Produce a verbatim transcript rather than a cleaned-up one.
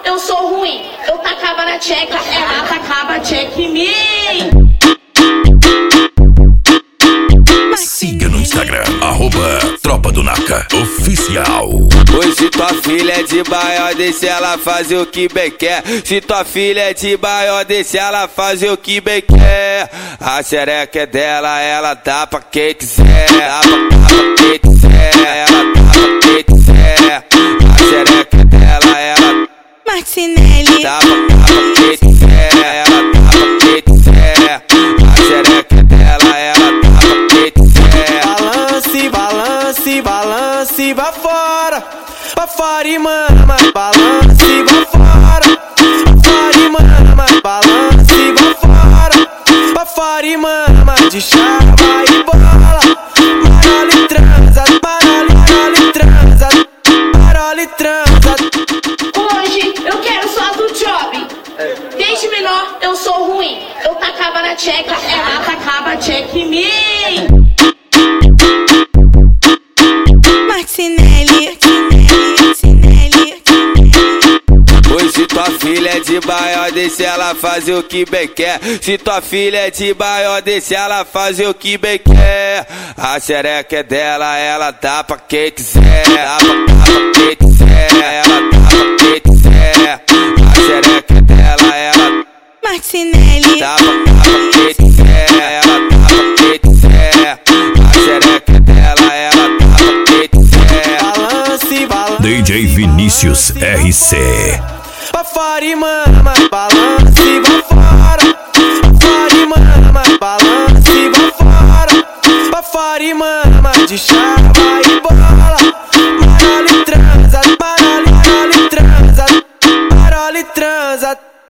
eu sou ruim. Eu tacava na tcheca, ela tacava check em mim. Siga no Instagram, arroba Tropa do Naka Oficial. Hoje tua filha é de Baió, deixa ela fazer o que bem quer. Se tua filha é de Baió, deixa ela fazer o que bem quer. A xereca é dela, ela dá pra quem quiser. Dá pra, dá pra quem quiser, ela dá pra quem quiser. A xereca é dela, ela Martinelli dá pra, dá pra quem quiser, ela dá pra quem quiser. A xereca é dela, ela dá pra quem quiser. Balance, balance, balance, vai fora, vai fora e mama. Balance, vai fora, vai fora e mama. Balance, vai fora, vai fora e mama. De chava e bola, marola e transa, marola, marola e transa, marola e transa. Hoje eu quero só do job. Desde menor eu sou ruim. Eu tacava na tcheca, ela tacava check em mim. Martinelli, Martinelli, Hoje tua filha é de Baió, deixa ela fazer o que bem quer. Se tua filha é de Baió, deixa ela fazer o que bem quer. A xereca é dela, ela dá pra quem quiser. Dá pra, dá pra quem quiser, ela dá pra quem quiser. A xereca é dela, ela Martinelli dá pra, dá pra quem quiser, ela dá pra quem quiser. A xereca é dela, ela dá pra quem quiser. Balance, balance, D J Vinícius R C. vai fora e mama. Balance, vai fora, vai fora e mama. Balance, vai fora, vai fora e mama. De chava e bola, marola e transa, marola, marola e transa, marola e transa.